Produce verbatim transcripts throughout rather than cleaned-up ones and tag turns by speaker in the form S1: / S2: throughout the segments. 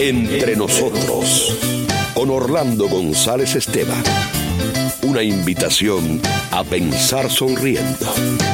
S1: Entre nosotros, con Orlando González Esteban. Una invitación a pensar sonriendo.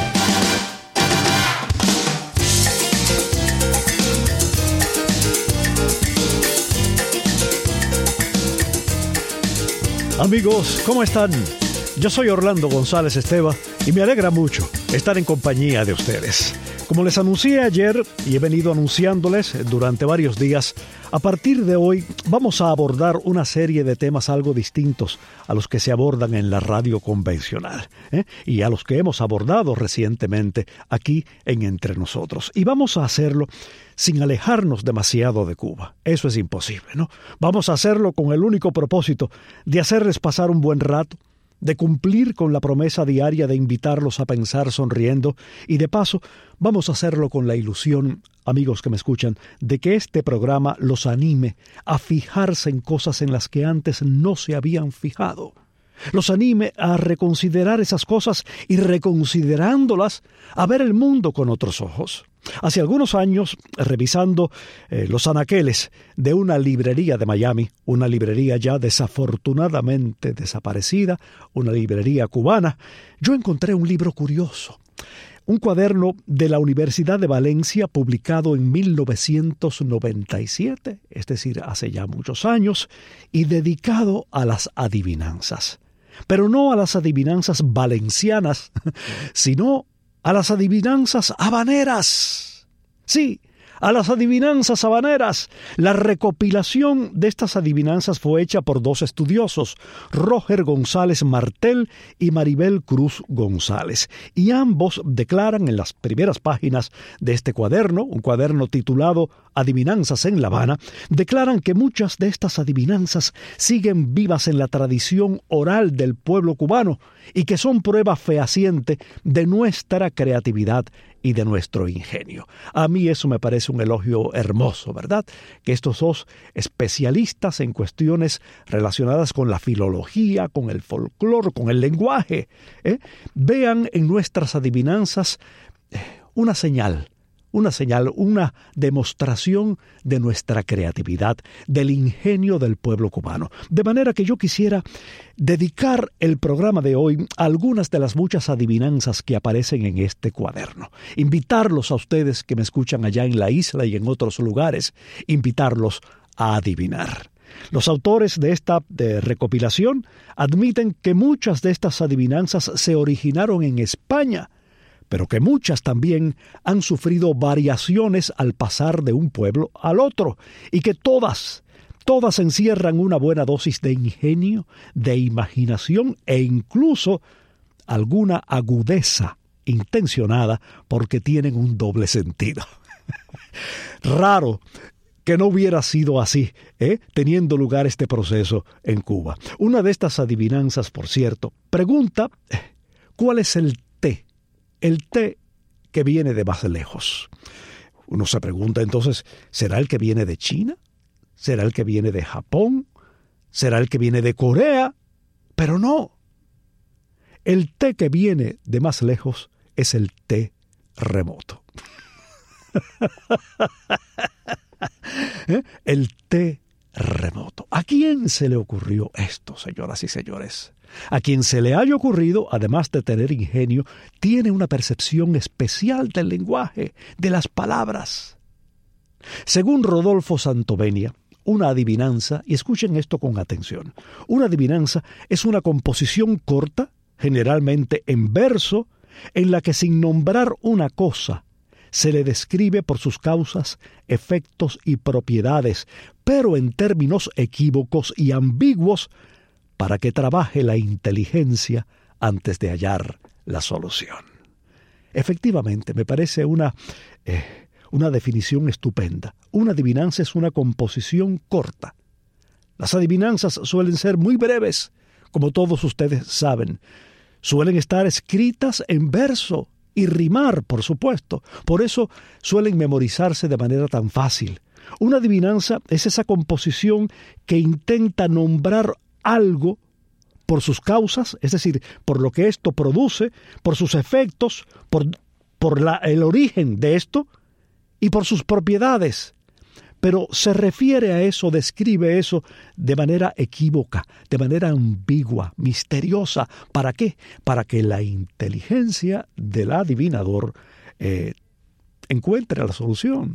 S2: Amigos, ¿cómo están? Yo soy Orlando González Esteban y me alegra mucho estar en compañía de ustedes. Como les anuncié ayer y he venido anunciándoles durante varios días, a partir de hoy vamos a abordar una serie de temas algo distintos a los que se abordan en la radio convencional, ¿eh? y a los que hemos abordado recientemente aquí en Entre Nosotros. Y vamos a hacerlo sin alejarnos demasiado de Cuba. Eso es imposible, ¿no? Vamos a hacerlo con el único propósito de hacerles pasar un buen rato, de cumplir con la promesa diaria de invitarlos a pensar sonriendo y de paso vamos a hacerlo con la ilusión, amigos que me escuchan, de que este programa los anime a fijarse en cosas en las que antes no se habían fijado. Los anime a reconsiderar esas cosas y reconsiderándolas a ver el mundo con otros ojos. Hace algunos años, revisando eh, los anaqueles de una librería de Miami, una librería ya desafortunadamente desaparecida, una librería cubana, yo encontré un libro curioso. Un cuaderno de la Universidad de Valencia publicado en mil novecientos noventa y siete, es decir, hace ya muchos años, y dedicado a las adivinanzas. Pero no a las adivinanzas valencianas, sino a las adivinanzas habaneras. Sí, a las adivinanzas habaneras. La recopilación de estas adivinanzas fue hecha por dos estudiosos, Roger González Martel y Maribel Cruz González. Y ambos declaran en las primeras páginas de este cuaderno, un cuaderno titulado Adivinanzas en La Habana, declaran que muchas de estas adivinanzas siguen vivas en la tradición oral del pueblo cubano y que son prueba fehaciente de nuestra creatividad y de nuestro ingenio. A mí eso me parece un elogio hermoso, ¿verdad? Que estos dos especialistas en cuestiones relacionadas con la filología, con el folclore, con el lenguaje, ¿eh? vean en nuestras adivinanzas una señal, una señal, una demostración de nuestra creatividad, del ingenio del pueblo cubano. De manera que yo quisiera dedicar el programa de hoy a algunas de las muchas adivinanzas que aparecen en este cuaderno. Invitarlos a ustedes que me escuchan allá en la isla y en otros lugares, invitarlos a adivinar. Los autores de esta de recopilación admiten que muchas de estas adivinanzas se originaron en España, pero que muchas también han sufrido variaciones al pasar de un pueblo al otro, y que todas, todas encierran una buena dosis de ingenio, de imaginación e incluso alguna agudeza intencionada porque tienen un doble sentido. Raro que no hubiera sido así, ¿eh? teniendo lugar este proceso en Cuba. Una de estas adivinanzas, por cierto, pregunta ¿cuál es el té? El té que viene de más lejos. Uno se pregunta entonces, ¿será el que viene de China? ¿Será el que viene de Japón? ¿Será el que viene de Corea? Pero no. El té que viene de más lejos es el té remoto. ¿Eh? El té remoto. ¿A quién se le ocurrió esto, señoras y señores? A quien se le haya ocurrido, además de tener ingenio, tiene una percepción especial del lenguaje, de las palabras. Según Rodolfo Santovenia, una adivinanza, y escuchen esto con atención, una adivinanza es una composición corta, generalmente en verso, en la que sin nombrar una cosa, se le describe por sus causas, efectos y propiedades, pero en términos equívocos y ambiguos, para que trabaje la inteligencia antes de hallar la solución. Efectivamente, me parece una, eh, una definición estupenda. Una adivinanza es una composición corta. Las adivinanzas suelen ser muy breves, como todos ustedes saben. Suelen estar escritas en verso y rimar, por supuesto. Por eso suelen memorizarse de manera tan fácil. Una adivinanza es esa composición que intenta nombrar algo por sus causas, es decir, por lo que esto produce, por sus efectos, por, por la, el origen de esto y por sus propiedades, pero se refiere a eso, describe eso de manera equívoca, de manera ambigua, misteriosa. ¿Para qué? Para que la inteligencia del adivinador eh, encuentre la solución.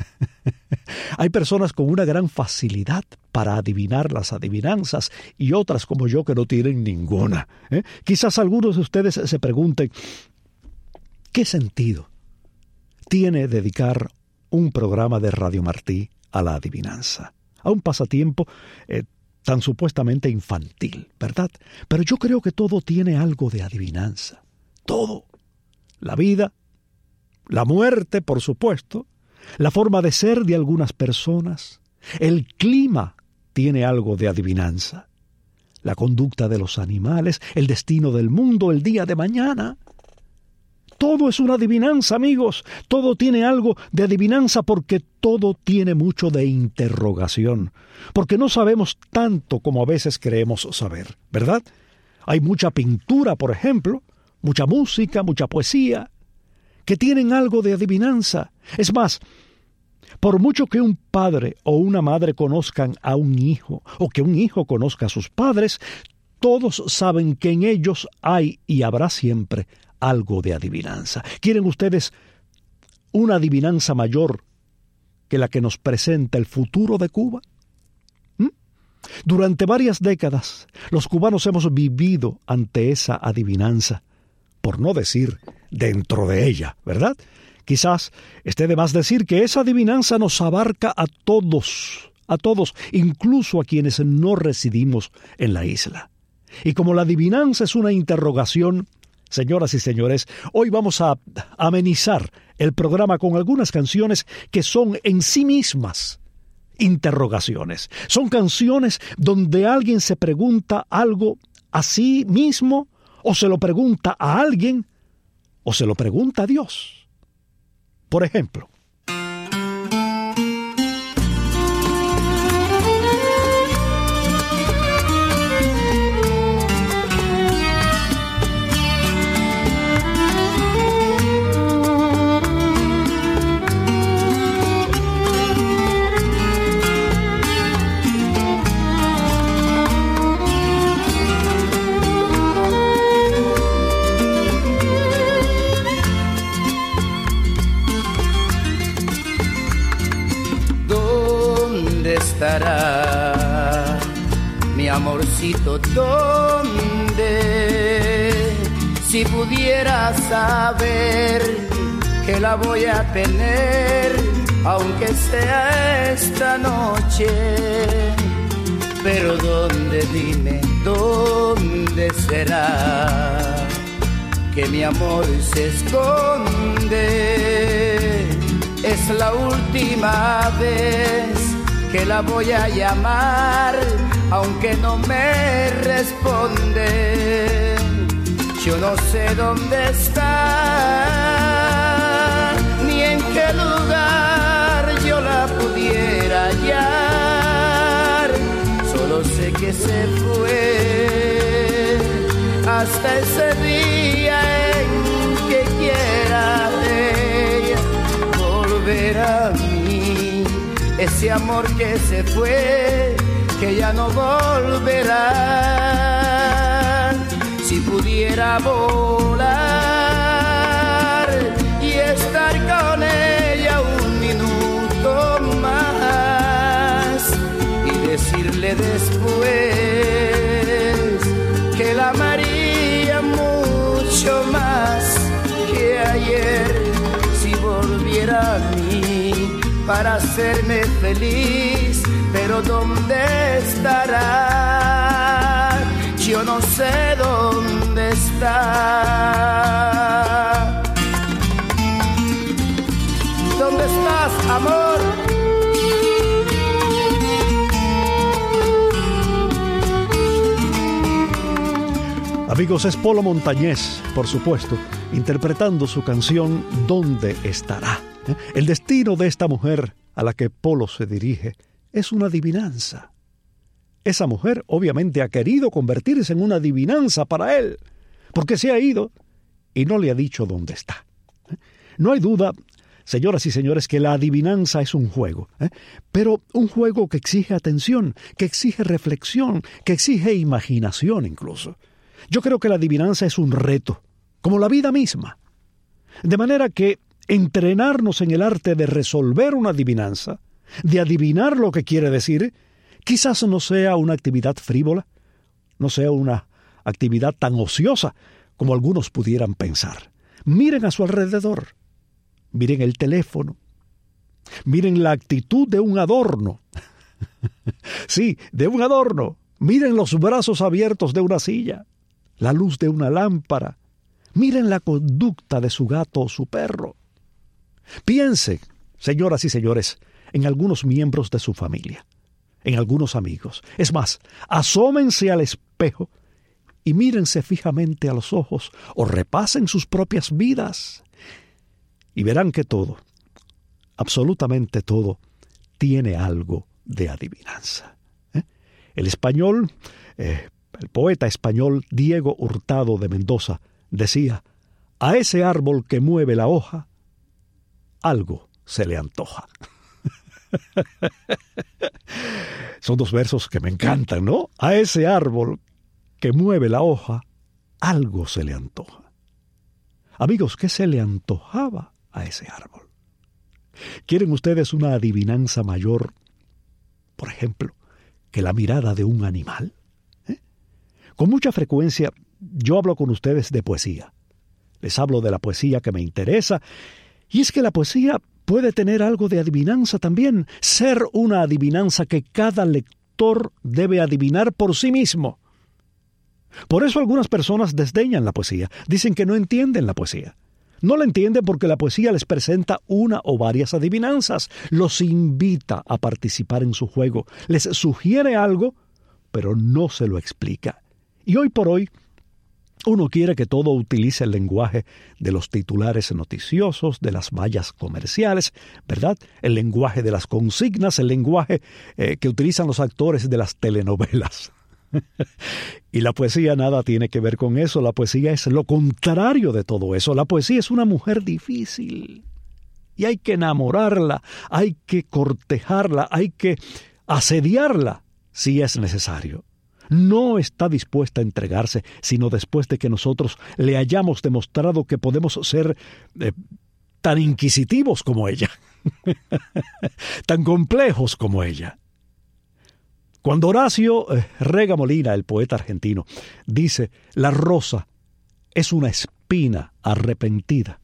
S2: Hay personas con una gran facilidad para adivinar las adivinanzas y otras como yo que no tienen ninguna. ¿eh? Quizás algunos de ustedes se pregunten, ¿qué sentido tiene dedicar un programa de Radio Martí a la adivinanza? A un pasatiempo eh, tan supuestamente infantil, ¿verdad? Pero yo creo que todo tiene algo de adivinanza. Todo. La vida, la muerte, por supuesto, la forma de ser de algunas personas, el clima tiene algo de adivinanza, la conducta de los animales, el destino del mundo, el día de mañana. Todo es una adivinanza, amigos. Todo tiene algo de adivinanza porque todo tiene mucho de interrogación, porque no sabemos tanto como a veces creemos saber, ¿verdad? Hay mucha pintura, por ejemplo, mucha música, mucha poesía, que tienen algo de adivinanza. Es más, por mucho que un padre o una madre conozcan a un hijo, o que un hijo conozca a sus padres, todos saben que en ellos hay y habrá siempre algo de adivinanza. ¿Quieren ustedes una adivinanza mayor que la que nos presenta el futuro de Cuba? ¿Mm? Durante varias décadas, los cubanos hemos vivido ante esa adivinanza, por no decir dentro de ella, ¿verdad? Quizás esté de más decir que esa adivinanza nos abarca a todos, a todos, incluso a quienes no residimos en la isla. Y como la adivinanza es una interrogación, señoras y señores, hoy vamos a amenizar el programa con algunas canciones que son en sí mismas interrogaciones. Son canciones donde alguien se pregunta algo a sí mismo, o se lo pregunta a alguien, o se lo pregunta a Dios. Por ejemplo,
S3: estará mi amorcito, ¿dónde? Si pudiera saber que la voy a tener, aunque sea esta noche. Pero ¿dónde? Dime, ¿dónde será que mi amor se esconde? Es la última vez que la voy a llamar, aunque no me responde. Yo no sé dónde está, ni en qué lugar yo la pudiera hallar. Solo sé que se fue hasta ese día en que quiera ella volver a mí. Ese amor que se fue, que ya no volverá. Si pudiera volar y estar con ella un minuto más y decirle después que la amaría mucho más que ayer, si volviera a mí para hacerme feliz. Pero ¿dónde estará? Yo no sé dónde está. ¿Dónde estás, amor?
S2: Amigos, es Polo Montañés, por supuesto, interpretando su canción ¿Dónde estará? El destino de esta mujer a la que Polo se dirige es una adivinanza. Esa mujer obviamente ha querido convertirse en una adivinanza para él, porque se ha ido y no le ha dicho dónde está. No hay duda señoras y señores, que la adivinanza es un juego, ¿eh? Pero un juego que exige atención, que exige reflexión, que exige imaginación incluso. Yo creo que la adivinanza es un reto, como la vida misma. De manera que entrenarnos en el arte de resolver una adivinanza, de adivinar lo que quiere decir, quizás no sea una actividad frívola, no sea una actividad tan ociosa como algunos pudieran pensar. Miren a su alrededor, miren el teléfono, miren la actitud de un adorno. Sí, de un adorno. Miren los brazos abiertos de una silla, la luz de una lámpara. Miren la conducta de su gato o su perro. Piensen, señoras y señores, en algunos miembros de su familia, en algunos amigos. Es más, asómense al espejo y mírense fijamente a los ojos o repasen sus propias vidas y verán que todo, absolutamente todo, tiene algo de adivinanza. ¿Eh? El español, eh, el poeta español Diego Hurtado de Mendoza decía: a ese árbol que mueve la hoja, algo se le antoja. Son dos versos que me encantan, ¿no? A ese árbol que mueve la hoja, algo se le antoja. Amigos, ¿qué se le antojaba a ese árbol? ¿Quieren ustedes una adivinanza mayor, por ejemplo, que la mirada de un animal? ¿Eh? Con mucha frecuencia yo hablo con ustedes de poesía. Les hablo de la poesía que me interesa, y es que la poesía puede tener algo de adivinanza también, ser una adivinanza que cada lector debe adivinar por sí mismo. Por eso algunas personas desdeñan la poesía, dicen que no entienden la poesía. No la entienden porque la poesía les presenta una o varias adivinanzas, los invita a participar en su juego, les sugiere algo, pero no se lo explica. Y hoy por hoy, uno quiere que todo utilice el lenguaje de los titulares noticiosos, de las vallas comerciales, ¿verdad? El lenguaje de las consignas, el lenguaje eh, que utilizan los actores de las telenovelas. Y la poesía nada tiene que ver con eso. La poesía es lo contrario de todo eso. La poesía es una mujer difícil. Y hay que enamorarla, hay que cortejarla, hay que asediarla si es necesario. No está dispuesta a entregarse, sino después de que nosotros le hayamos demostrado que podemos ser eh, tan inquisitivos como ella, tan complejos como ella. Cuando Horacio eh, Rega Molina, el poeta argentino, dice: la rosa es una espina arrepentida,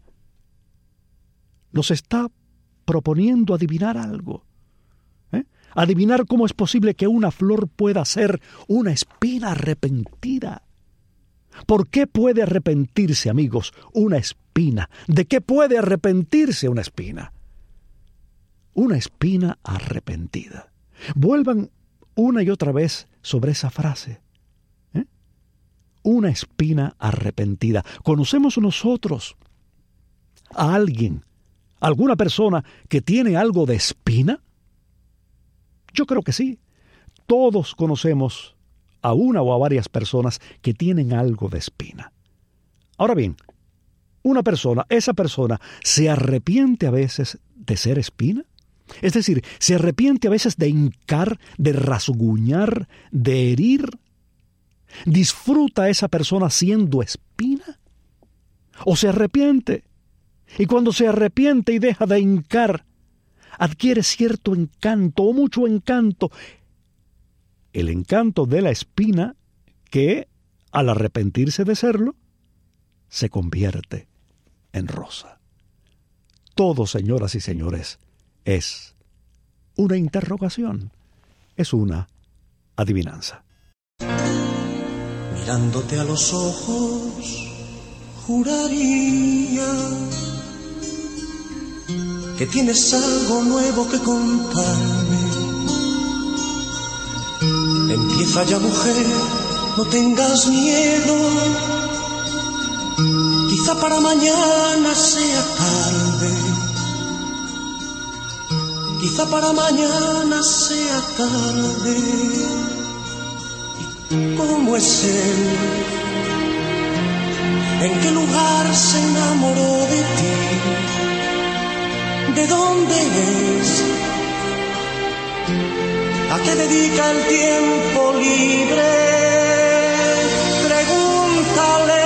S2: nos está proponiendo adivinar algo. ¿Eh? Adivinar cómo es posible que una flor pueda ser una espina arrepentida. ¿Por qué puede arrepentirse, amigos, una espina? ¿De qué puede arrepentirse una espina? Una espina arrepentida. Vuelvan una y otra vez sobre esa frase. ¿Eh? Una espina arrepentida. ¿Conocemos nosotros a alguien, alguna persona que tiene algo de espina? Yo creo que sí. Todos conocemos a una o a varias personas que tienen algo de espina. Ahora bien, una persona, esa persona, ¿se arrepiente a veces de ser espina? Es decir, ¿se arrepiente a veces de hincar, de rasguñar, de herir? ¿Disfruta esa persona siendo espina? ¿O se arrepiente? Y cuando se arrepiente y deja de hincar, adquiere cierto encanto o mucho encanto. El encanto de la espina que, al arrepentirse de serlo, se convierte en rosa. Todo, señoras y señores, es una interrogación, es una adivinanza.
S4: Mirándote a los ojos, juraría que tienes algo nuevo que contarme. Empieza ya, mujer, no tengas miedo. Quizá para mañana sea tarde. Quizá para mañana sea tarde. ¿Y cómo es él? ¿En qué lugar se enamoró de ti? ¿De dónde es? ¿A qué dedica el tiempo libre? Pregúntale,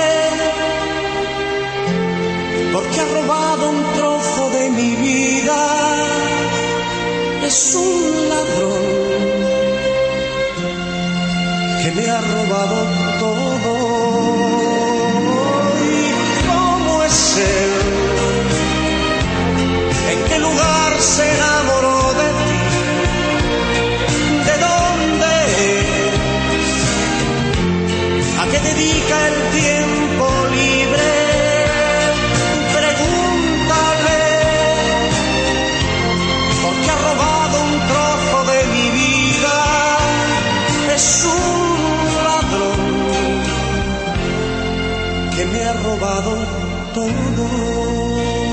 S4: porque ha robado un trozo de mi vida. Es un ladrón que me ha robado todo. ¿Y cómo es él? ¿En qué lugar se enamoró de ti? ¿De dónde es? ¿A qué dedica el tiempo libre? Pregúntale, porque ha robado un trozo de mi vida. Es un ladrón que me ha robado todo.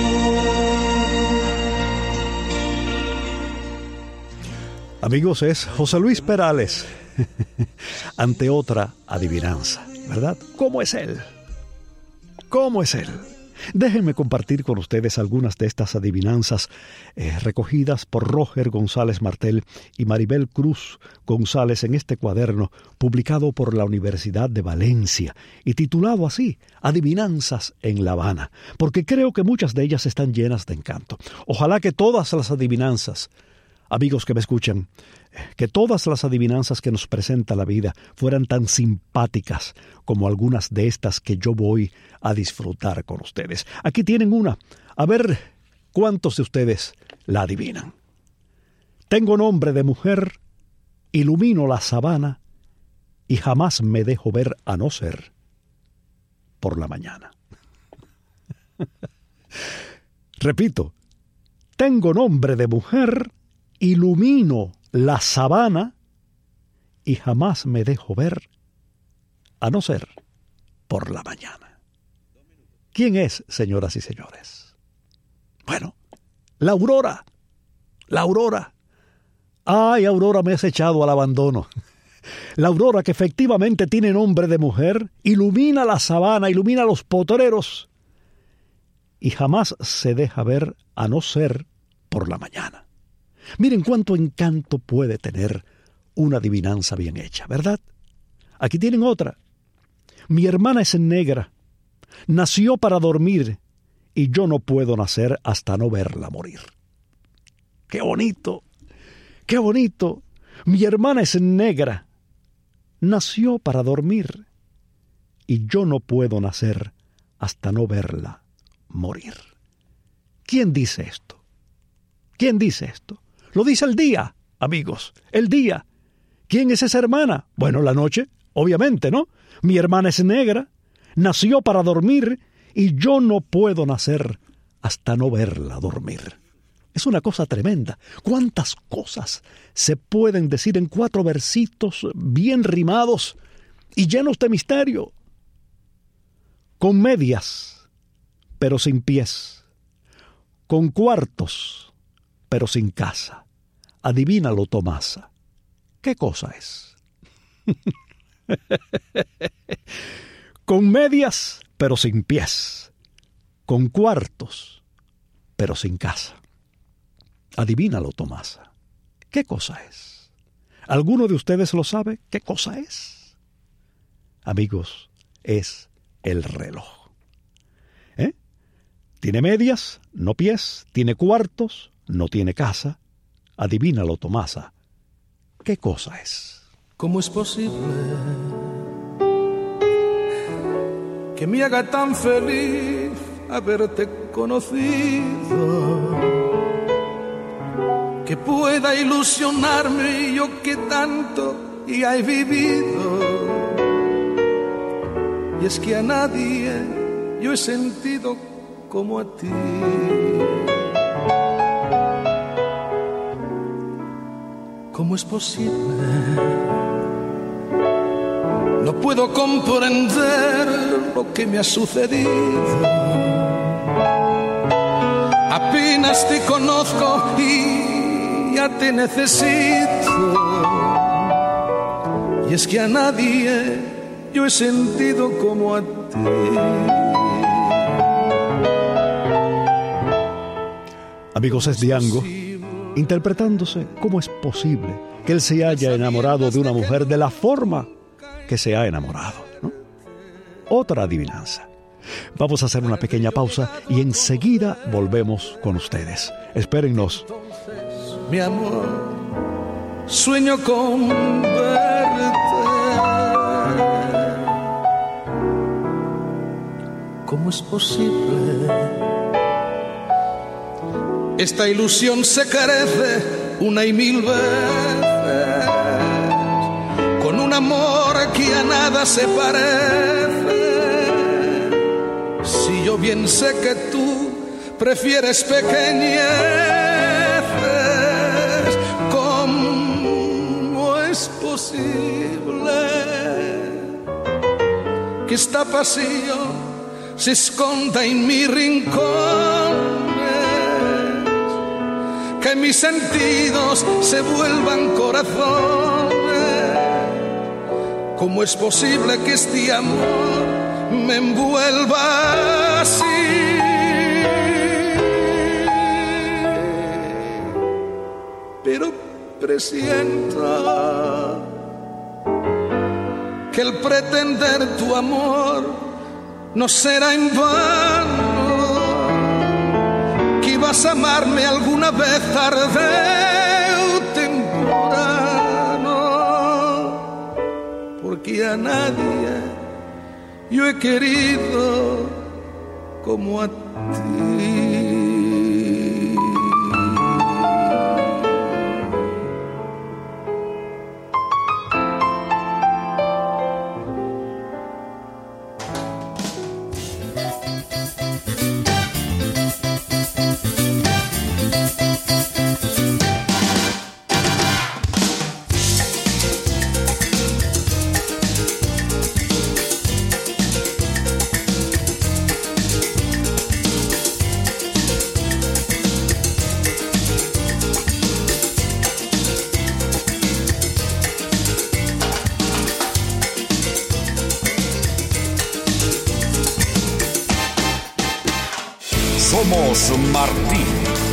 S2: Amigos, es José Luis Perales ante otra adivinanza, ¿verdad? ¿Cómo es él? ¿Cómo es él? Déjenme compartir con ustedes algunas de estas adivinanzas eh, recogidas por Roger González Martel y Maribel Cruz González en este cuaderno publicado por la Universidad de Valencia y titulado así, Adivinanzas en La Habana, porque creo que muchas de ellas están llenas de encanto. Ojalá que todas las adivinanzas, amigos que me escuchan, que todas las adivinanzas que nos presenta la vida fueran tan simpáticas como algunas de estas que yo voy a disfrutar con ustedes. Aquí tienen una. A ver cuántos de ustedes la adivinan. Tengo nombre de mujer, ilumino la sabana y jamás me dejo ver a no ser por la mañana. Repito, tengo nombre de mujer, ilumino la sabana y jamás me dejo ver a no ser por la mañana. ¿Quién es, señoras y señores? Bueno, la aurora. La aurora. Ay, Aurora, me has echado al abandono. La aurora, que efectivamente tiene nombre de mujer, ilumina la sabana, ilumina los potreros y jamás se deja ver a no ser por la mañana. Miren cuánto encanto puede tener una adivinanza bien hecha, ¿verdad? Aquí tienen otra. Mi hermana es negra, nació para dormir y yo no puedo nacer hasta no verla morir. ¡Qué bonito! ¡Qué bonito! Mi hermana es negra, nació para dormir y yo no puedo nacer hasta no verla morir. ¿Quién dice esto? ¿Quién dice esto? Lo dice el día, amigos, el día. ¿Quién es esa hermana? Bueno, la noche, obviamente, ¿no? Mi hermana es negra, nació para dormir y yo no puedo nacer hasta no verla dormir. Es una cosa tremenda. ¿Cuántas cosas se pueden decir en cuatro versitos bien rimados y llenos de misterio? Con medias, pero sin pies. Con cuartos, pero sin casa. Adivínalo, Tomasa. ¿Qué cosa es? Con medias, pero sin pies. Con cuartos, pero sin casa. Adivínalo, Tomasa. ¿Qué cosa es? ¿Alguno de ustedes lo sabe? ¿Qué cosa es? Amigos, es el reloj. ¿Eh? Tiene medias, no pies. Tiene cuartos, no tiene casa. Adivínalo, Tomasa. ¿Qué cosa es?
S5: ¿Cómo es posible que me haga tan feliz haberte conocido? Que pueda ilusionarme yo que tanto ya he vivido. Y es que a nadie yo he sentido como a ti. ¿Cómo es posible? No puedo comprender lo que me ha sucedido. Apenas te conozco y ya te necesito. Y es que a nadie yo he sentido como a ti.
S2: Amigos, es Diango, interpretándose cómo es posible que él se haya enamorado de una mujer de la forma que se ha enamorado, ¿no? Otra adivinanza. Vamos a hacer una pequeña pausa y enseguida volvemos con ustedes. Espérennos.
S5: Mi amor, sueño con verte. ¿Cómo es posible? Esta ilusión se carece una y mil veces con un amor que a nada se parece. Si yo bien sé que tú prefieres pequeñeces, ¿cómo es posible que esta pasión se esconda en mis rincones, que mis sentidos se vuelvan corazones? ¿Cómo es posible que este amor me envuelva así? Pero presiento que el pretender tu amor no será en vano, que vas a amarme alguna vez tarde o temprano, porque a nadie yo he querido como a ti.
S1: Somos Martín.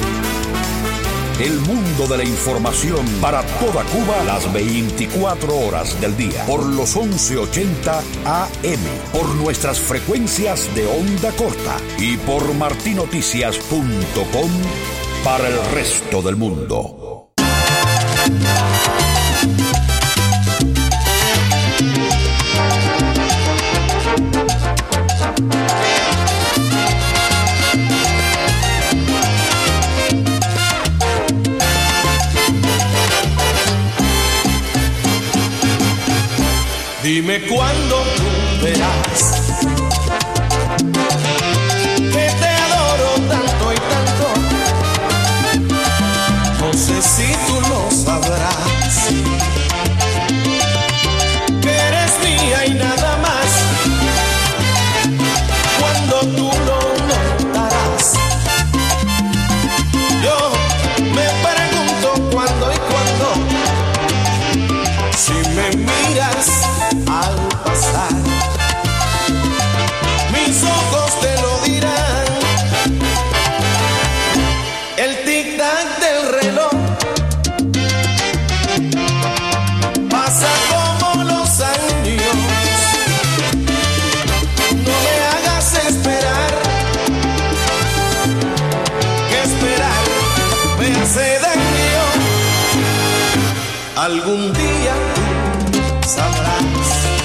S1: El mundo de la información para toda Cuba las veinticuatro horas del día. Por los once ochenta A M. Por nuestras frecuencias de onda corta. Y por martinoticias punto com para el resto del mundo.
S6: Dime cuándo tú verás que te adoro tanto y tanto. No sé si tú lo sabrás, que eres mía y nada más. Cuando tú lo notarás, yo me pregunto cuándo y cuándo. Si me miras al pasar, mis ojos te lo dirán. El tic-tac del reloj pasa como los años. No me hagas esperar, que esperar me hace daño. Algún día sabrás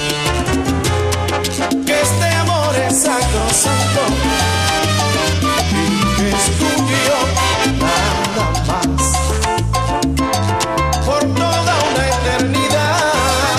S6: que este amor es sacrosanto y que es tuyo nada más por toda una eternidad.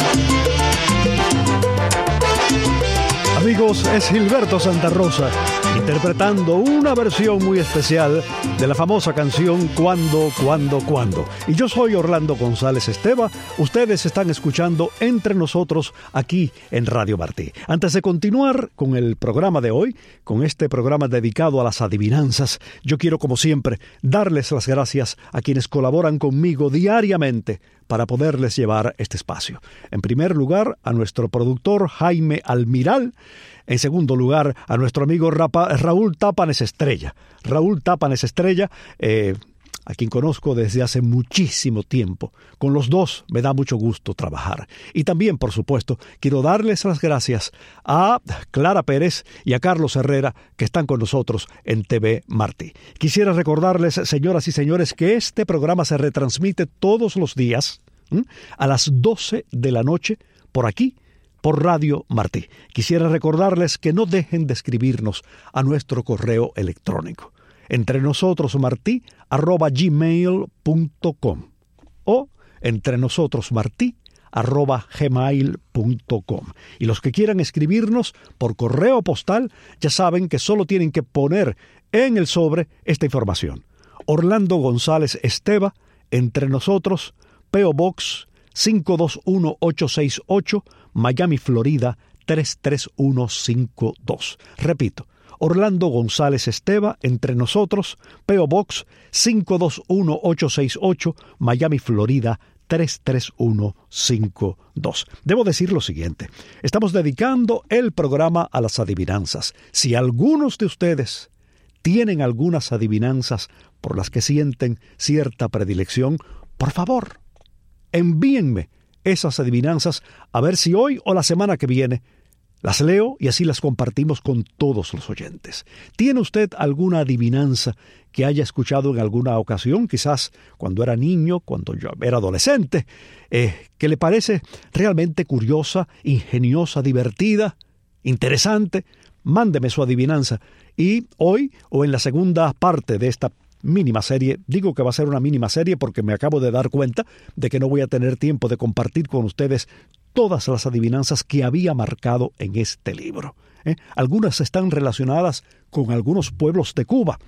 S2: Amigos, es Gilberto Santa Rosa interpretando una versión muy especial de la famosa canción Cuando, Cuando, Cuando. Y yo soy Orlando González Esteva. Ustedes están escuchando Entre Nosotros aquí en Radio Martí. Antes de continuar con el programa de hoy, con este programa dedicado a las adivinanzas, yo quiero, como siempre, darles las gracias a quienes colaboran conmigo diariamente para poderles llevar este espacio. En primer lugar, a nuestro productor Jaime Almiral. En segundo lugar, a nuestro amigo Rapa, Raúl Tápanes Estrella. Raúl Tápanes Estrella, eh, a quien conozco desde hace muchísimo tiempo. Con los dos me da mucho gusto trabajar. Y también, por supuesto, quiero darles las gracias a Clara Pérez y a Carlos Herrera, que están con nosotros en T V Martí. Quisiera recordarles, señoras y señores, que este programa se retransmite todos los días ¿m? a las doce de la noche por aquí, por Radio Martí. Quisiera recordarles que no dejen de escribirnos a nuestro correo electrónico, entre nosotros martí arroba gmail punto com o entre nosotros martí arroba gmail punto com. Y los que quieran escribirnos por correo postal, ya saben que solo tienen que poner en el sobre esta información: Orlando González Esteva, Entre Nosotros, P O Box cinco dos uno ocho seis ocho, Miami, Florida tres tres uno cinco dos. Repito, Orlando González Esteva, Entre Nosotros, P O Box cinco dos uno ocho seis ocho, Miami, Florida tres tres uno cinco dos. Debo decir lo siguiente: estamos dedicando el programa a las adivinanzas. Si algunos de ustedes tienen algunas adivinanzas por las que sienten cierta predilección, por favor, envíenme esas adivinanzas a ver si hoy o la semana que viene las leo y así las compartimos con todos los oyentes. ¿Tiene usted alguna adivinanza que haya escuchado en alguna ocasión, quizás cuando era niño, cuando yo era adolescente, eh, que le parece realmente curiosa, ingeniosa, divertida, interesante? Mándeme su adivinanza y hoy o en la segunda parte de esta mínima serie, digo que va a ser una mínima serie porque me acabo de dar cuenta de que no voy a tener tiempo de compartir con ustedes todas las adivinanzas que había marcado en este libro. ¿eh? Algunas están relacionadas con algunos pueblos de Cuba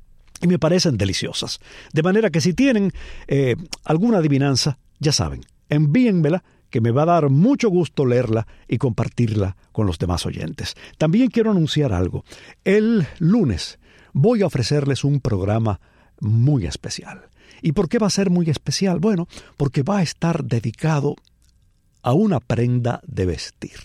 S2: y me parecen deliciosas. De manera que si tienen eh, alguna adivinanza, ya saben, envíenmela, que me va a dar mucho gusto leerla y compartirla con los demás oyentes. También quiero anunciar algo. El lunes voy a ofrecerles un programa muy especial. ¿Y por qué va a ser muy especial? Bueno, porque va a estar dedicado a una prenda de vestir.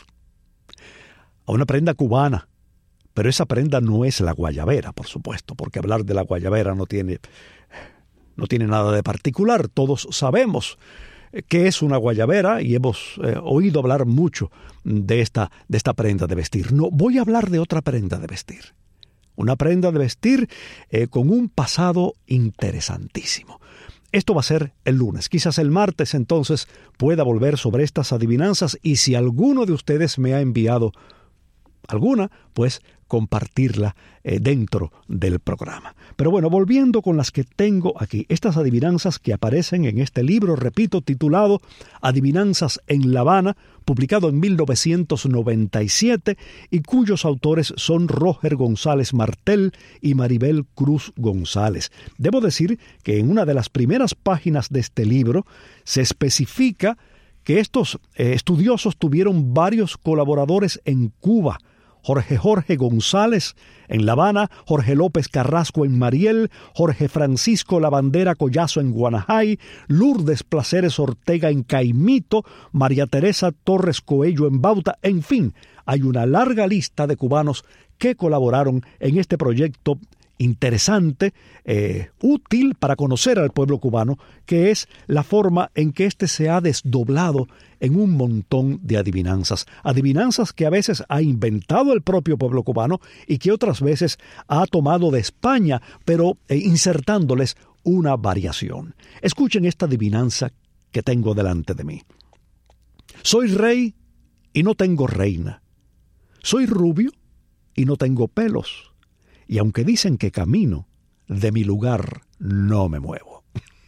S2: A una prenda cubana. Pero esa prenda no es la guayabera, por supuesto, porque hablar de la guayabera no tiene, no tiene nada de particular. Todos sabemos qué es una guayabera y hemos eh, oído hablar mucho de esta, de esta prenda de vestir. No, voy a hablar de otra prenda de vestir. Una prenda de vestir eh, con un pasado interesantísimo. Esto va a ser el lunes. Quizás el martes entonces pueda volver sobre estas adivinanzas y si alguno de ustedes me ha enviado alguna, pues compartirla eh, dentro del programa. Pero bueno, volviendo con las que tengo aquí, estas adivinanzas que aparecen en este libro, repito, titulado Adivinanzas en La Habana, publicado en mil novecientos noventa y siete y cuyos autores son Roger González Martel y Maribel Cruz González. Debo decir que en una de las primeras páginas de este libro se especifica que estos eh, estudiosos tuvieron varios colaboradores en Cuba: Jorge Jorge González en La Habana, Jorge López Carrasco en Mariel, Jorge Francisco Lavandera Collazo en Guanajay, Lourdes Placeres Ortega en Caimito, María Teresa Torres Coello en Bauta. En fin, hay una larga lista de cubanos que colaboraron en este proyecto interesante, eh, útil para conocer al pueblo cubano, que es la forma en que éste se ha desdoblado en un montón de adivinanzas. Adivinanzas que a veces ha inventado el propio pueblo cubano y que otras veces ha tomado de España, pero eh, insertándoles una variación. Escuchen esta adivinanza que tengo delante de mí. Soy rey y no tengo reina. Soy rubio y no tengo pelos. Y aunque dicen que camino, de mi lugar no me muevo.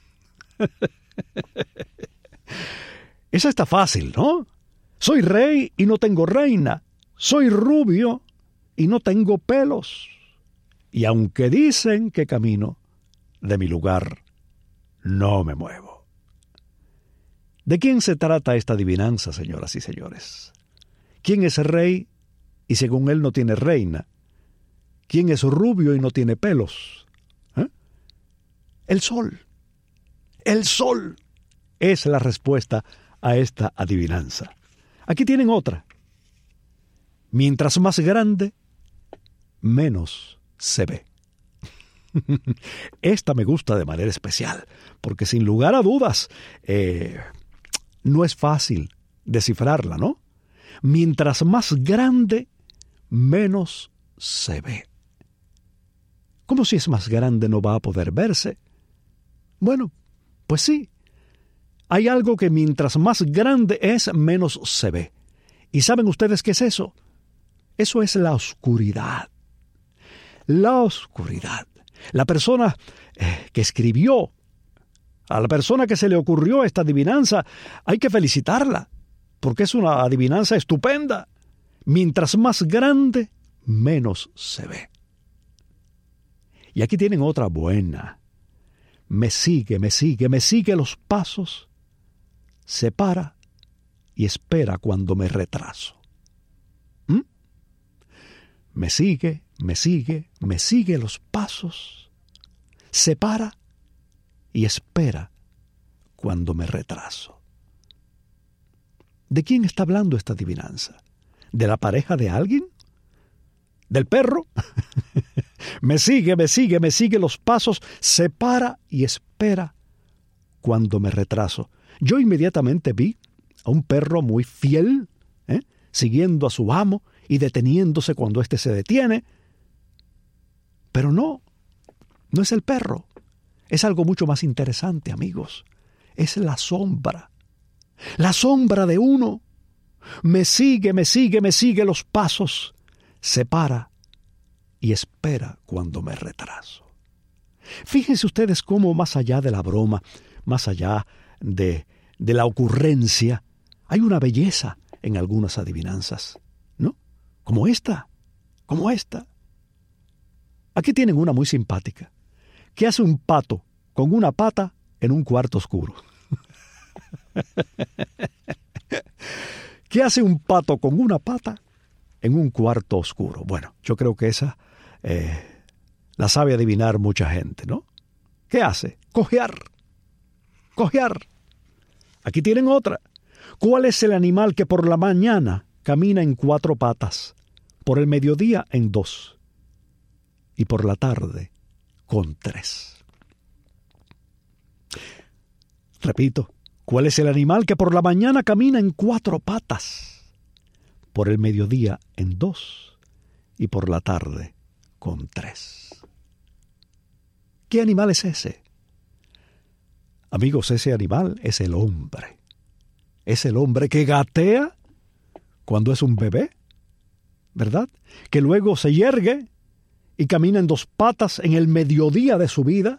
S2: Esa está fácil, ¿no? Soy rey y no tengo reina. Soy rubio y no tengo pelos. y aunque dicen que camino, de mi lugar no me muevo. ¿De quién se trata esta adivinanza, señoras y señores? ¿Quién es rey y según él no tiene reina? ¿Quién es rubio y no tiene pelos? ¿Eh? El sol. El sol es la respuesta a esta adivinanza. Aquí tienen otra. Mientras más grande, menos se ve. Esta me gusta de manera especial, porque sin lugar a dudas, eh, no es fácil descifrarla, ¿no? Mientras más grande, menos se ve. ¿Cómo si es más grande no va a poder verse? Bueno, pues sí. Hay algo que mientras más grande es, menos se ve. ¿Y saben ustedes qué es eso? Eso es la oscuridad. La oscuridad. La persona eh, que escribió, a la persona que se le ocurrió esta adivinanza, hay que felicitarla, porque es una adivinanza estupenda. Mientras más grande, menos se ve. Y aquí tienen otra buena. Me sigue, me sigue, me sigue los pasos, se para y espera cuando me retraso. ¿Mm? Me sigue, me sigue, me sigue los pasos, se para y espera cuando me retraso. ¿De quién está hablando esta adivinanza? ¿De la pareja de alguien? ¿Del perro? Me sigue, me sigue, me sigue los pasos, se para y espera cuando me retraso. Yo inmediatamente vi a un perro muy fiel, ¿eh? siguiendo a su amo y deteniéndose cuando éste se detiene. Pero no, no es el perro. Es algo mucho más interesante, amigos. Es la sombra. La sombra de uno. Me sigue, me sigue, me sigue los pasos. Se para y espera cuando me retraso. Fíjense ustedes cómo más allá de la broma, más allá de, de la ocurrencia, hay una belleza en algunas adivinanzas, ¿no? Como esta, como esta. Aquí tienen una muy simpática. ¿Qué hace un pato con una pata en un cuarto oscuro? ¿Qué hace un pato con una pata en un cuarto oscuro? Bueno, yo creo que esa eh, la sabe adivinar mucha gente, ¿no? ¿Qué hace? Cojear. Cojear. Aquí tienen otra. ¿Cuál es el animal que por la mañana camina en cuatro patas, por el mediodía en dos y por la tarde con tres? Repito, ¿cuál es el animal que por la mañana camina en cuatro patas, por el mediodía en dos y por la tarde con tres? ¿Qué animal es ese? Amigos, ese animal es el hombre. Es el hombre que gatea cuando es un bebé, ¿verdad? Que luego se yergue y camina en dos patas en el mediodía de su vida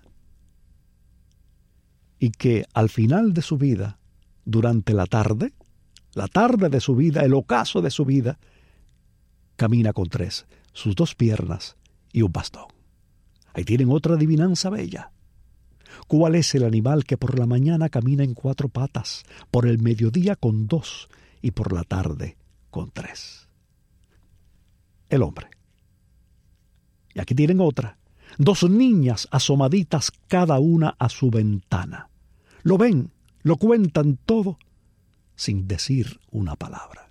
S2: y que al final de su vida, durante la tarde, la tarde de su vida, el ocaso de su vida, camina con tres, sus dos piernas y un bastón. Ahí tienen otra adivinanza bella. ¿Cuál es el animal que por la mañana camina en cuatro patas, por el mediodía con dos y por la tarde con tres? El hombre. Y aquí tienen otra. Dos niñas asomaditas cada una a su ventana. Lo ven, lo cuentan todo, sin decir una palabra.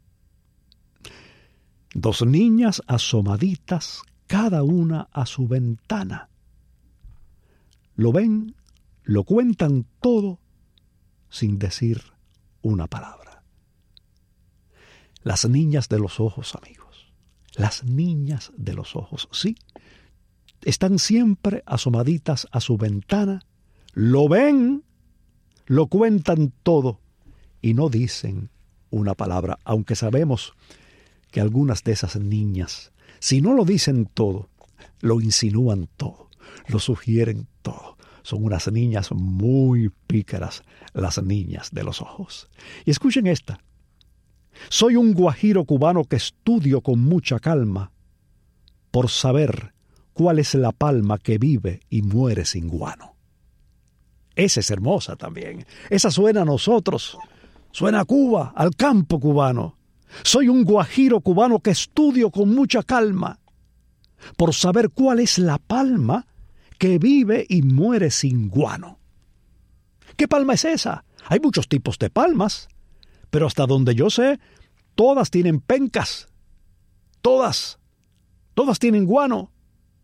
S2: Dos niñas asomaditas cada una a su ventana. Lo ven, lo cuentan todo, sin decir una palabra. Las niñas de los ojos, amigos. Las niñas de los ojos, sí. Están siempre asomaditas a su ventana, lo ven, lo cuentan todo y no dicen una palabra, aunque sabemos que algunas de esas niñas, si no lo dicen todo, lo insinúan todo, lo sugieren todo. Son unas niñas muy pícaras, las niñas de los ojos. Y escuchen esta. Soy un guajiro cubano que estudio con mucha calma por saber cuál es la palma que vive y muere sin guano. Esa es hermosa también. Esa suena a nosotros. Suena a Cuba, al campo cubano. Soy un guajiro cubano que estudio con mucha calma por saber cuál es la palma que vive y muere sin guano. ¿Qué palma es esa? Hay muchos tipos de palmas, pero hasta donde yo sé, todas tienen pencas. Todas. Todas tienen guano.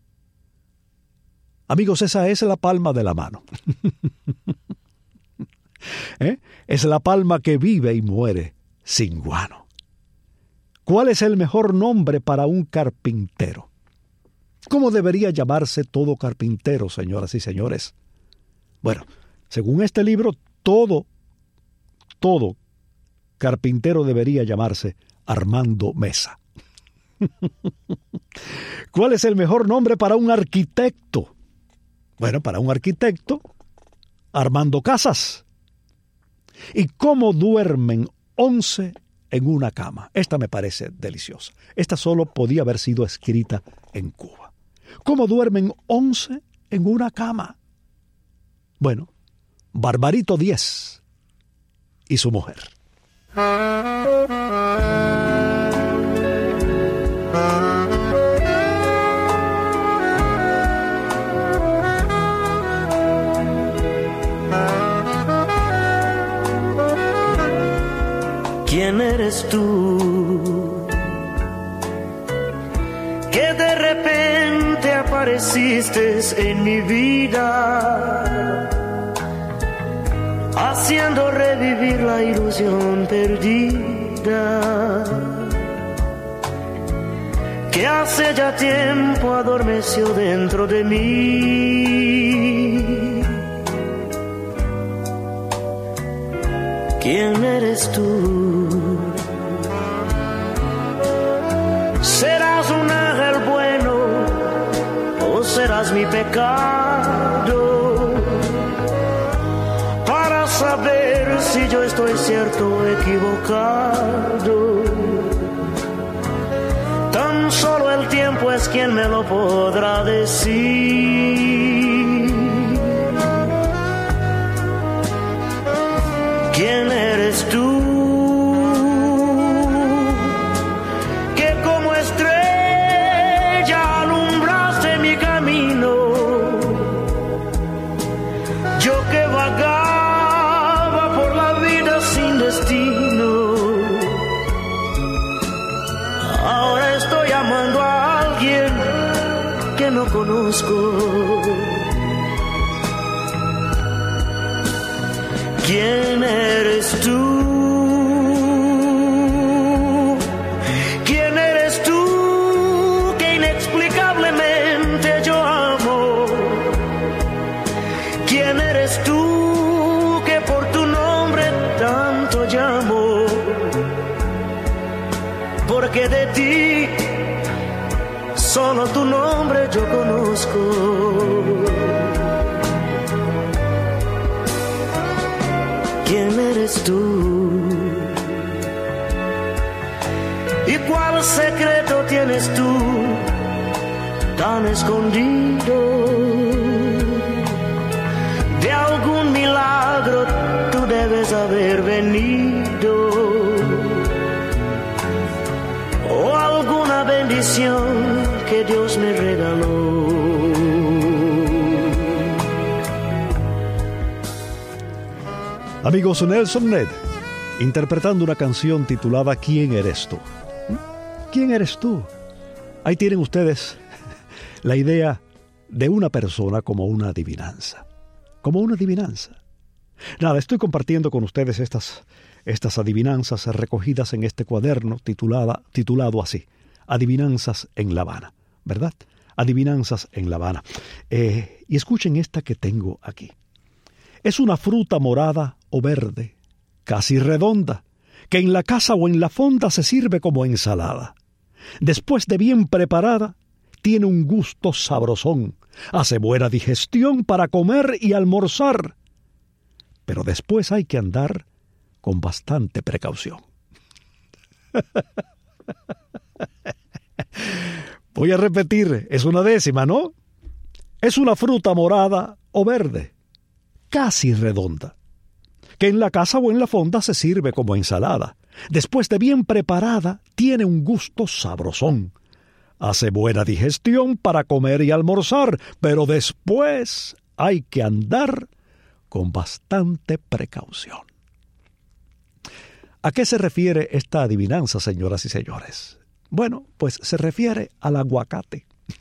S2: Amigos, esa es la palma de la mano. ¿Eh? Es la palma que vive y muere sin guano. ¿Cuál es el mejor nombre para un carpintero? ¿Cómo debería llamarse todo carpintero, señoras y señores? Bueno, según este libro, todo, todo carpintero debería llamarse Armando Mesa. ¿Cuál es el mejor nombre para un arquitecto? Bueno, para un arquitecto, Armando Casas. ¿Y cómo duermen once en una cama? Esta me parece deliciosa. Esta solo podía haber sido escrita en Cuba. ¿Cómo duermen once en una cama? Bueno, Barbarito Díez y su mujer.
S6: ¿Quién eres tú? Que de repente apareciste en mi vida, haciendo revivir la ilusión perdida, que hace ya tiempo adormeció dentro de mí. ¿Quién eres tú? ¿Serás un ángel bueno o serás mi pecado? Para saber si yo estoy cierto o equivocado, tan solo el tiempo es quien me lo podrá decir. ¿Quién eres tú? Que como estrella alumbraste mi camino, yo que vagaba por la vida sin destino. Ahora estoy amando a alguien que no conozco. ¿Quién eres tú? ¿Quién eres tú que inexplicablemente yo amo? ¿Quién eres tú que por tu nombre tanto llamo? Porque de ti solo tu nombre yo conozco. ¿Quién eres tú? ¿Y cuál secreto tienes tú tan escondido? De algún milagro tú debes haber venido, o alguna bendición que Dios me regaló.
S2: Amigos, Nelson Ned, interpretando una canción titulada ¿Quién eres tú? ¿Quién eres tú? Ahí tienen ustedes la idea de una persona como una adivinanza. Como una adivinanza. Nada, estoy compartiendo con ustedes estas, estas adivinanzas recogidas en este cuaderno titulada, titulado así, Adivinanzas en La Habana, ¿verdad? Adivinanzas en La Habana. Eh, y escuchen esta que tengo aquí. Es una fruta morada o verde, casi redonda, que en la casa o en la fonda se sirve como ensalada. Después de bien preparada, tiene un gusto sabrosón, hace buena digestión para comer y almorzar. Pero después hay que andar con bastante precaución. Voy a repetir, es una décima, ¿no? Es una fruta morada o verde, casi redonda, que en la casa o en la fonda se sirve como ensalada. Después de bien preparada, tiene un gusto sabrosón. Hace buena digestión para comer y almorzar, pero después hay que andar con bastante precaución. ¿A qué se refiere esta adivinanza, señoras y señores? Bueno, pues se refiere al aguacate.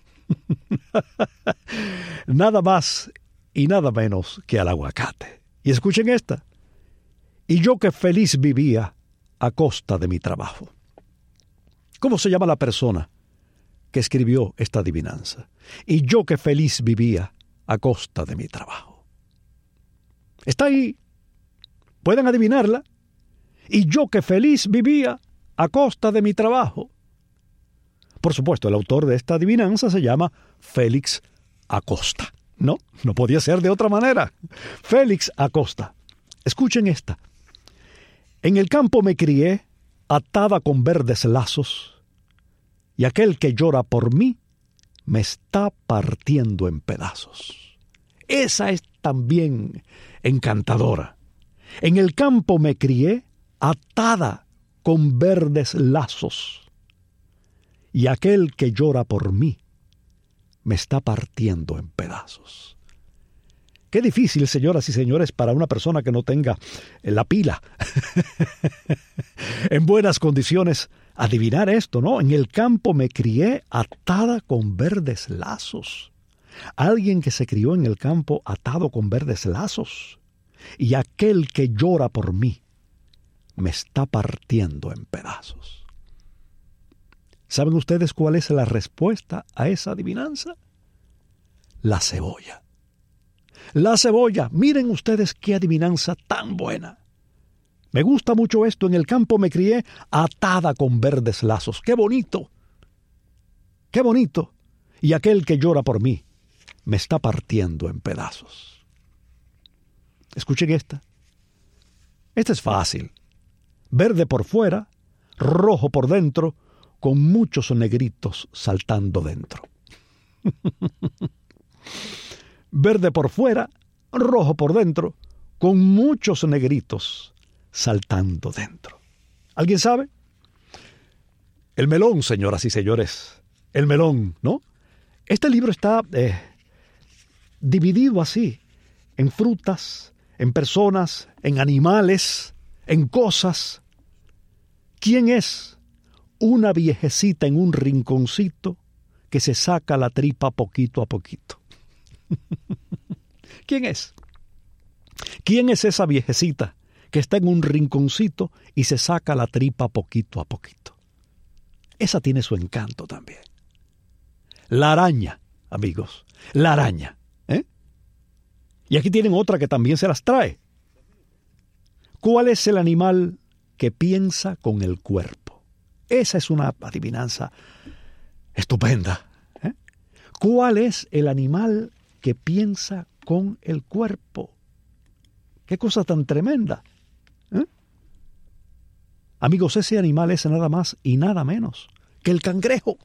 S2: Nada más y nada menos que al aguacate. Y escuchen esta. Y yo que feliz vivía a costa de mi trabajo. ¿Cómo se llama la persona que escribió esta adivinanza? Y yo que feliz vivía a costa de mi trabajo. Está ahí. ¿Pueden adivinarla? Y yo que feliz vivía a costa de mi trabajo. Por supuesto, el autor de esta adivinanza se llama Félix Acosta. No, no podía ser de otra manera. Félix Acosta. Escuchen esta. En el campo me crié, atada con verdes lazos, y aquel que llora por mí me está partiendo en pedazos. Esa es también encantadora. En el campo me crié, atada con verdes lazos, y aquel que llora por mí me está partiendo en pedazos. Qué difícil, señoras y señores, para una persona que no tenga la pila en buenas condiciones adivinar esto, ¿no? En el campo me crié atada con verdes lazos. Alguien que se crió en el campo atado con verdes lazos. Y aquel que llora por mí me está partiendo en pedazos. ¿Saben ustedes cuál es la respuesta a esa adivinanza? La cebolla. La cebolla. Miren ustedes qué adivinanza tan buena. Me gusta mucho esto. En el campo me crié atada con verdes lazos. ¡Qué bonito! ¡Qué bonito! Y aquel que llora por mí me está partiendo en pedazos. Escuchen esta. Esta es fácil. Verde por fuera, rojo por dentro, con muchos negritos saltando dentro. Verde por fuera, rojo por dentro, con muchos negritos saltando dentro. ¿Alguien sabe? El melón, señoras y señores. El melón, ¿no? Este libro está eh, dividido así, en frutas, en personas, en animales, en cosas. ¿Quién es? Una viejecita en un rinconcito que se saca la tripa poquito a poquito. ¿Quién es? ¿Quién es esa viejecita que está en un rinconcito y se saca la tripa poquito a poquito? Esa tiene su encanto también. La araña, amigos, la araña. ¿eh? Y aquí tienen otra que también se las trae. ¿Cuál es el animal que piensa con el cuerpo? Esa es una adivinanza estupenda. ¿eh? ¿Cuál es el animal que piensa con el cuerpo? ¡Qué cosa tan tremenda! ¿eh? Amigos, ese animal es nada más y nada menos que el cangrejo.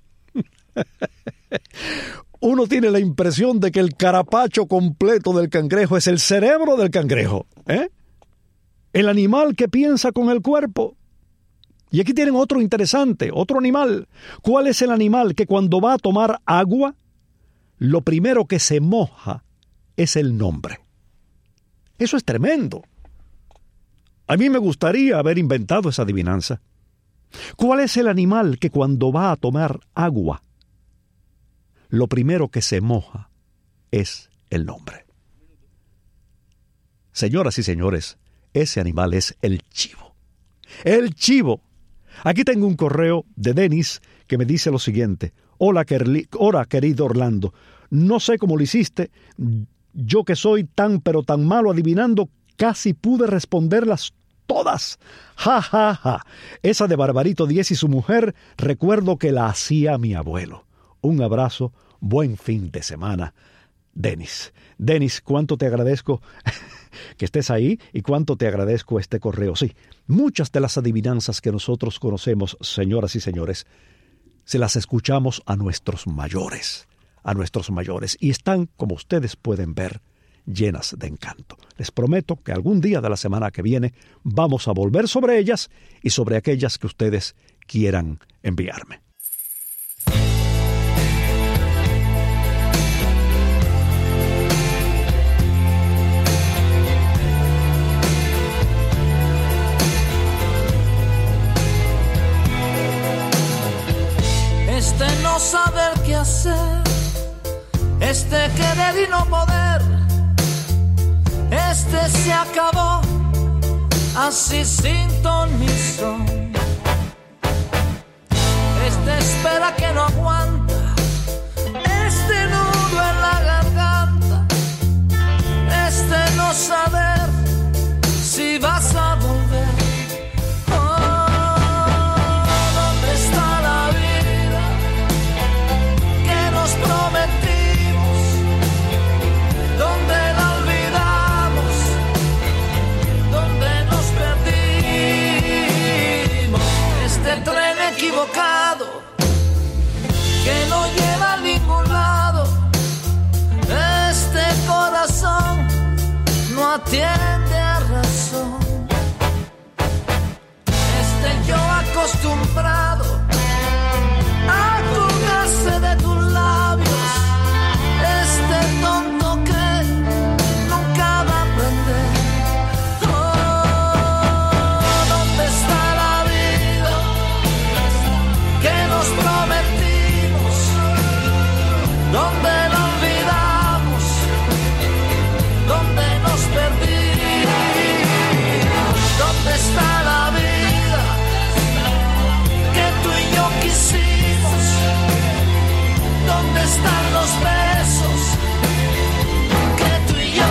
S2: Uno tiene la impresión de que el carapacho completo del cangrejo es el cerebro del cangrejo. ¿eh? El animal que piensa con el cuerpo. Y aquí tienen otro interesante, otro animal. ¿Cuál es el animal que cuando va a tomar agua, lo primero que se moja es el nombre? Eso es tremendo. A mí me gustaría haber inventado esa adivinanza. ¿Cuál es el animal que cuando va a tomar agua, lo primero que se moja es el nombre? Señoras y señores, ese animal es el chivo. El chivo. Aquí tengo un correo de Denis que me dice lo siguiente. Hola, Kerli, hola, querido Orlando. No sé cómo lo hiciste. Yo que soy tan pero tan malo adivinando, casi pude responderlas todas. Ja, ja, ja. Esa de Barbarito Diez y su mujer, recuerdo que la hacía mi abuelo. Un abrazo, buen fin de semana. Denis. Denis, cuánto te agradezco que estés ahí y cuánto te agradezco este correo. Sí, muchas de las adivinanzas que nosotros conocemos, señoras y señores, se las escuchamos a nuestros mayores, a nuestros mayores, y están, como ustedes pueden ver, llenas de encanto. Les prometo que algún día de la semana que viene vamos a volver sobre ellas y sobre aquellas que ustedes quieran enviarme.
S6: Este no saber qué hacer, este querer y no poder, este se acabó así sin ton ni son. Este espera que no aguanta, este nudo en la garganta, este no saber si vas a volver. Prometimos, donde la olvidamos, donde nos perdimos. Este tren equivocado que no lleva a ningún lado, este corazón no atiende a razón. Este yo acostumbrado a colgarse de tus labios, este tonto que nunca va a aprender. Oh, ¿dónde está la vida que nos prometimos? ¿Dónde la olvidamos? ¿Dónde nos perdimos? ¿Dónde está la vida que tú y yo quisimos? ¿Dónde están los besos que tú y yo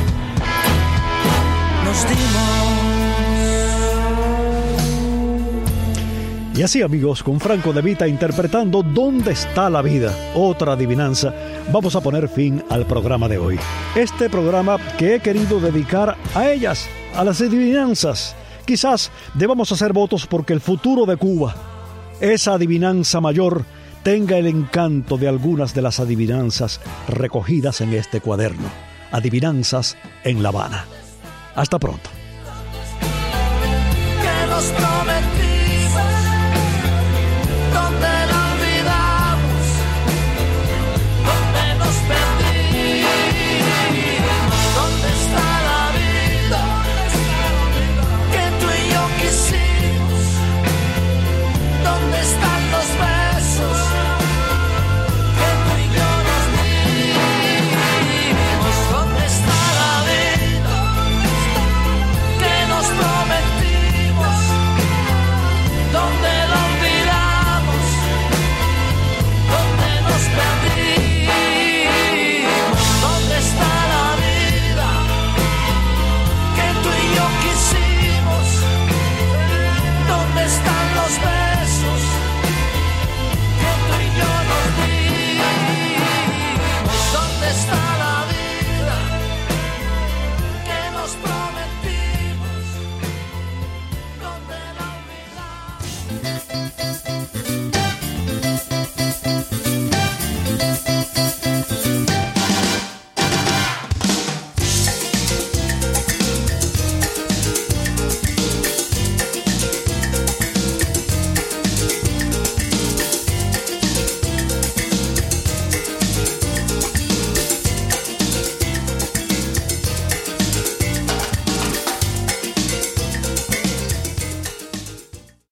S6: nos dimos?
S2: Y así, amigos, con Franco De Vita interpretando ¿Dónde está la vida?, otra adivinanza, vamos a poner fin al programa de hoy. Este programa que he querido dedicar a ellas, a las adivinanzas. Quizás debamos hacer votos porque el futuro de Cuba, esa adivinanza mayor, tenga el encanto de algunas de las adivinanzas recogidas en este cuaderno. Adivinanzas en La Habana. Hasta pronto.
S6: Que nos prometimos, donde la olvidamos, donde nos perdimos, donde está la vida que tú y yo quisimos, donde están los besos que tú y yo nos dimos, donde está la vida que nos prometimos, donde la olvidamos, donde nos perdimos, donde está la vida que tú y yo quisimos, donde están los besos que tú y yo nos dimos, donde está la vida que nos prometimos, donde la olvidamos.